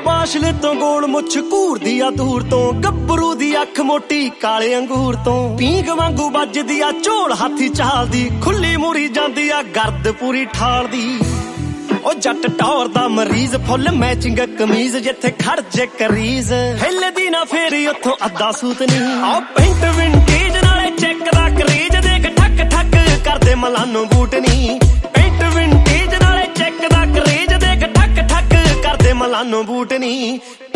ਬਾਸ਼ਲੇ ਤੋਂ ਗੋਲ ਮੁੱਛ ਘੂਰਦੀ ਆ ਦੂਰ ਤੋਂ, ਗੱਭਰੂ ਦੀ ਅੱਖ ਮੋਟੀ ਕਾਲੇ ਅੰਗੂਰ ਤੋਂ, ਪੀਂਗ ਵਾਂਗੂ ਵੱਜਦੀ ਆ ਝੋਲ ਹਾਥੀ ਚਾਲਦੀ, ਖੁੱਲੀ ਮੁਰੀ ਜਾਂਦੀ ਆ ਗਰਦ ਪੂਰੀ ਠਾਲਦੀ। ਉਹ ਜੱਟ ਟੌਰ ਦਾ ਮਰੀਜ਼ ਫੁੱਲ ਮੈਚਿੰਗ ਕਮੀਜ਼, ਜਿੱਥੇ ਖੜ ਜੇ ਕਰੀਜ਼ ਹਿੱਲਦੀ ਨਾ ਫੇਰੀ ਉੱਥੋਂ ਅੱਧਾ ਸੂਤ ਨਹੀਂ। ਆ ਪੈਂਟ ਵਿੰਟੇਜ ਨਾਲੇ ਚੈੱਕ ਦਾ ਕਰੇਜ, ਦੇਖ ਠੱਕ ਠੱਕ ਕਰਦੇ ਮਲਾਨੋ ਬੂਟ ਨਹੀਂ। ਪੈਂਟ ਵਿੰਟੇਜ ਨਾਲੇ ਚੈੱਕ ਦਾ ਕਰੇਜ, ਦੇਖ ਠੱਕ ਠੱਕ ਕਰਦੇ ਮਲਾਨੋ ਬੂਟ ਨਹੀਂ।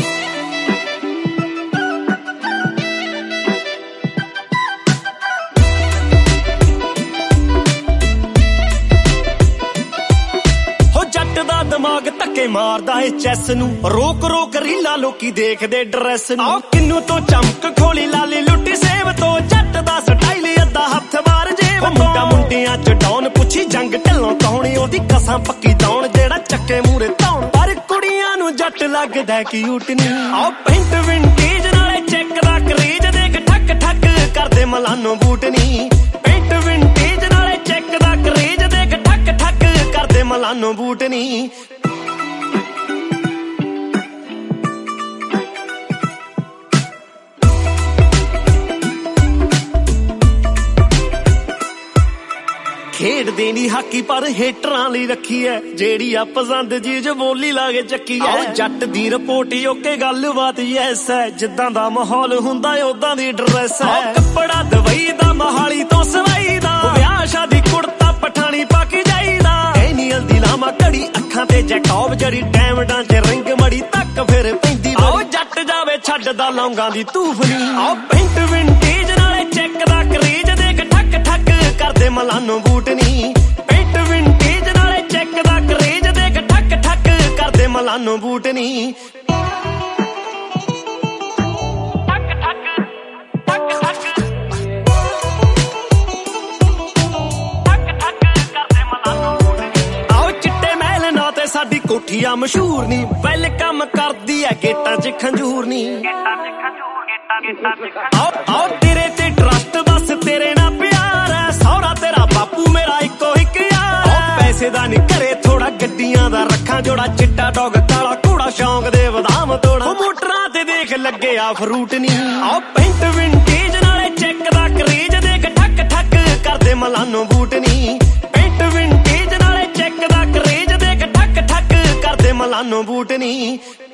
ਦਿਮਾਗ ਧੱਕੇ ਮਾਰਦਾ ਏ ਚੈਸ ਨੂੰ, ਰੋਕ ਰੋਕ ਰੀਲਾ ਲੋਕੀ ਦੇਖਦੇ ਡਰੈਸ ਨੂੰ। ਆਹ ਕਿੰਨੂ ਤੋਂ ਚਮਕ ਖੋਲੀ ਲਾਲੀ ਲੁੱਟੀ ਸੇਬ ਤੋਂ, ਜੱਟ ਦਾ ਸਟਾਈਲ ਅੱਧਾ ਹੱਥ ਬਾਹਰ ਜੇਬ ਤੋਂ। ਮੁੰਡਾ ਮੁੰਡਿਆਂ ਚ ਡਾਉਨ ਪੁੱਛੀ ਜੰਗ ਢਿੱਲੋਂ ਕੌਣੀ, ਉਹਦੀ ਕਸਾਂ ਪੱਕੀ ਦੌਣ ਜਿਹੜਾ ਚੱਕੇ ਮੂਰੇ ਧੌਣ। ਪਰ ਕੁੜੀਆਂ ਨੂੰ ਜੱਟ ਲੱਗਦਾ ਕਿਊਟ ਨੀ। ਆਹ ਪੈਂਟ ਵਿੰਟੇਜ ਨਾਲੇ ਚੈੱਕ ਦਾ ਕਰੇਜ, ਦੇਖ ਠੱਕ ਠੱਕ ਕਰਦੇ ਮਲਾਨੋ ਬੂਟ ਨੀ। ਪੈਂਟ ਵਿੰਟੇਜ ਨਾਲੇ ਚੈੱਕ ਦਾ ਕਰੇਜ, ਦੇਖ ਠੱਕ ਠੱਕ ਕਰਦੇ ਮਲਾਨੋ ਬੂਟ ਨੀ। ਖੇਡਦੇ ਨੀ ਹਾਕੀ ਪਰ ਹੇਟਰਾਂ ਲਈ ਰੱਖੀ ਐ, ਜਿਹੜੀ ਆ ਪਸੰਦ ਚੀਜ਼ ਬੋਲੀ ਲਾ ਕੇ ਚੱਕੀ ਐ। ਜੱਟ ਦੀ ਰਿਪੋਰਟ ਓਕੇ ਗੱਲਬਾਤ ਯੈਸ ਐ, ਜਿੱਦਾਂ ਦਾ ਮਾਹੌਲ ਹੁੰਦਾ ਓਦਾਂ ਦੀ ਡਰੈਸ ਐ। ਕੱਪੜਾ ਦਵਾਈ ਦਾ ਮਹਾਲੀ ਤੋਂ ਸਵਾਈ ਦਾ, ਵਿਆਹ ਸ਼ਾਦੀ ਕੁੜਤਾ ਪਠਾਣੀ ਪਾ ਕੇ ਜਾਈਦਾ। ਐਨੀਅਲ ਦੀ ਲਾਮਾ ਘੜੀ ਅੱਖਾਂ ਤੇ ਜੈਕੌਬ, ਜਿਹੜੀ ਡੈਮਡਾਂ ਚ ਰਿੰਗ ਮੜੀ ਤੱਕ ਫਿਰ ਪੈਂਦੀ। ਆਓ ਜੱਟ ਜਾਵੇ ਛੱਡਦਾ ਲੌਂਗਾਂ ਦੀ ਧੂਫ ਨੀ। ਆਓ ਪੈਂਟ ਵਿੰਟੇਜ ਨਾਲੇ ਚੈੱਕ ਦਾ ਕਰੇਜ, ਦੇਖ ਠੱਕ ਠੱਕ ਕਰਦੇ ਮਲਾਨੋ ਬੂਟ ਨੀ। ਪੈਂਟ ਵਿੰਟੇਜ ਨਾਲੇ ਚੈੱਕ ਦਾ ਕਰੇਜ, ਦੇਖ ਠੱਕ ਠੱਕ ਕਰਦੇ ਮਲਾਨੋ ਬੂਟ ਨੀ। ਆਓ ਚਿੱਟੇ ਮਹਿਲ ਨਾ ਤੇ ਸਾਡੀ ਕੋਠੀਆਂ ਮਸ਼ਹੂਰ ਨੀ, ਵੈਲਕਮ ਕਰਦੀ ਐ ਗੇਟਾਂ ਚ ਖੰਜੂਰ ਨੀ। ਆਓ ਤੇਰੇ ਤੇ ਟਰਸਟ ਬਸ ਤੇਰੇ ਨਾਲ ਪਿਆਰ ਐ, ਸਹੁਰਾ ਤੇਰਾ ਬਾਪੂ ਮੇਰਾ ਇੱਕੋ ਇੱਕ ਯਾਰ ਐ। ਪੈਸੇ ਦਾ ਨੀ ਘਰੇ ਥੋੜਾ, ਗੱਡੀਆਂ ਦਾ ਰੱਖਾਂ ਜੋੜਾ, ਚਿੱਟਾ ਡੌਗ ਕਾਲਾ ਘੋੜਾ ਸ਼ੌਂਕ ਦੇ ਬਦਾਮ ਤੋੜਾ। ਮੋਟਰਾਂ ਤੇ ਦੇਖ ਲੱਗੇ ਆ ਫਰੂਟ ਨੀ। ਆਓ ਪੈਂਟ ਵਿੰਟੇਜ ਨਾਲੇ ਚੈੱਕ ਦਾ ਕਰੇਜ, ਦੇਖ ਠੱਕ ਠੱਕ ਕਰਦੇ ਮਲਾਨੋ ਬੂਟ ਨੀ। ਪੈਂਟ ਵਿੰਟੇਜ ਨਾਲੇ ਚੈੱਕ ਦਾ ਕਰੇਜ, ਦੇਖ ਠੱਕ ਠੱਕ ਕਰਦੇ ਮਲਾਨੋ ਬੂਟ ਨੀ।